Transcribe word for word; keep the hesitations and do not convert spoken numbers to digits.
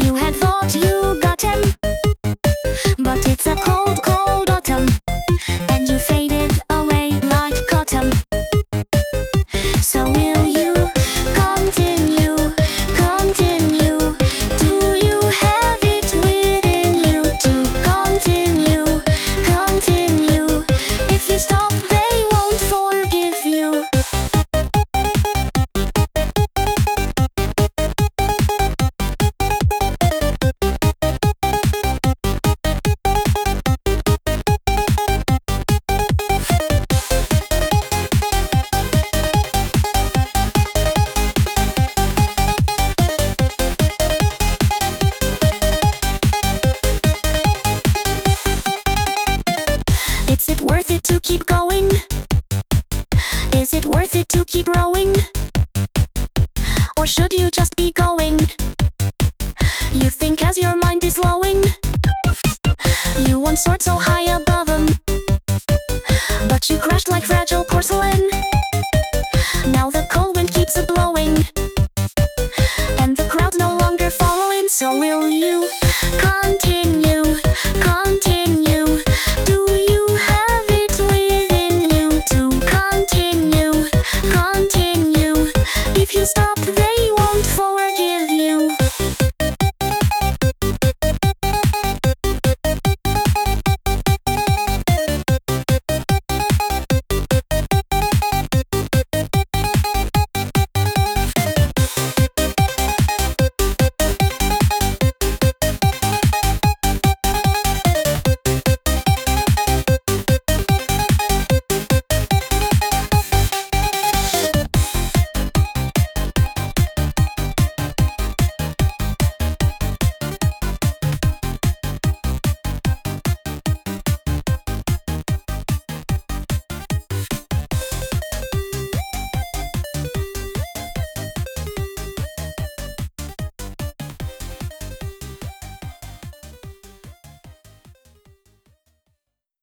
You had thought you got him, but it's a cold, cold autumn, and you faded away like cotton. So will you continue, continue? Do you have it within you to continue, continue? If you stop, they won't forgive you. Is it worth it to keep going? Is it worth it to keep rowing? Or should you just be going? You think as your mind is slowing, you once soared so high above them, but you crashed like fragile porcelain. Now the cold wind keeps a blowing, and the crowd's no longer following. So will you